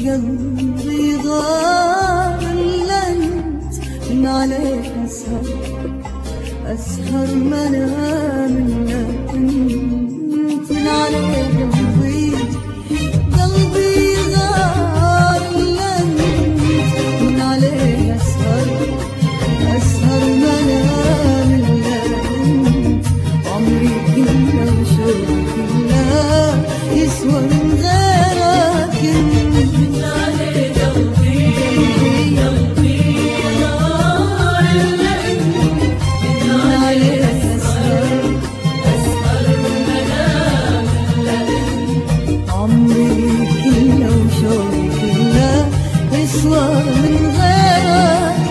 قلبي غار إلا أنت، من عليك أسهر ما أنام إلا أنت، من عليك قلبي غار إلا أنت، من عليك أسهر ما أنام إلا أنت، عمري كله وشوقي كله يسوى من غيرك انت. من عليك قلبي غار إلا أنت، من عليك أسهر ما أنام إلا أنت، عمري كله وشوقي كله يسوى من غيرك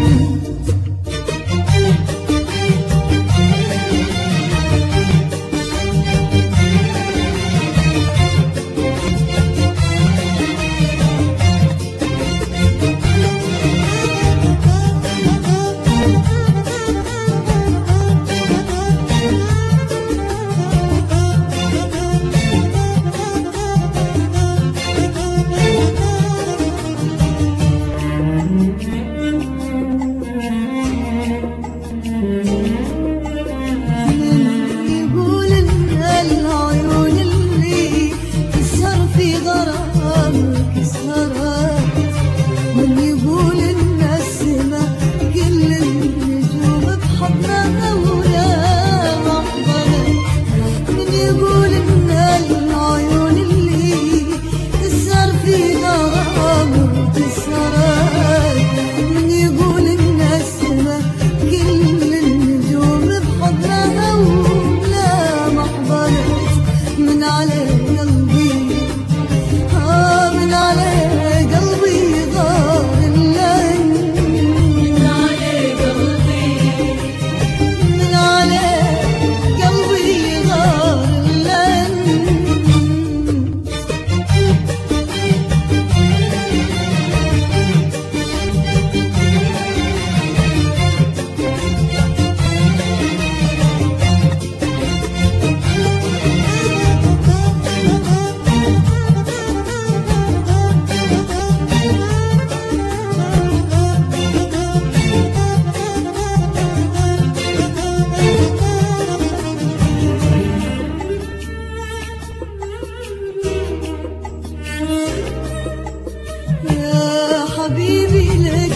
حبيبي لك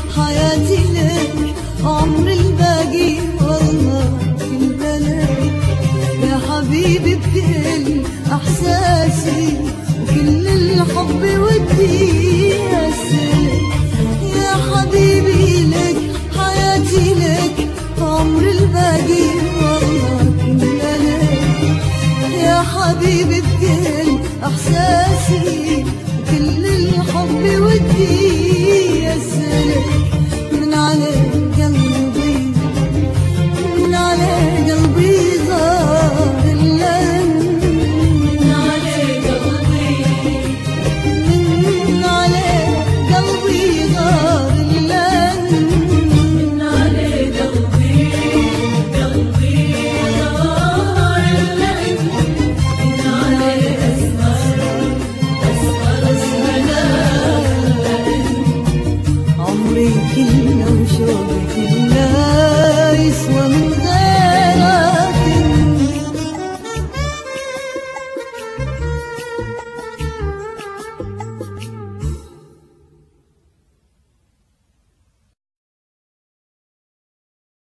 حياتي لك عمري الباقي والله كله لك يا حبيبي بكل احساسي وكل الحب ودي اسلك يا حبيبي لك حياتي لك عمري الباقي والله كله لك يا حبيبي بكل احساسي وكل الحب ودي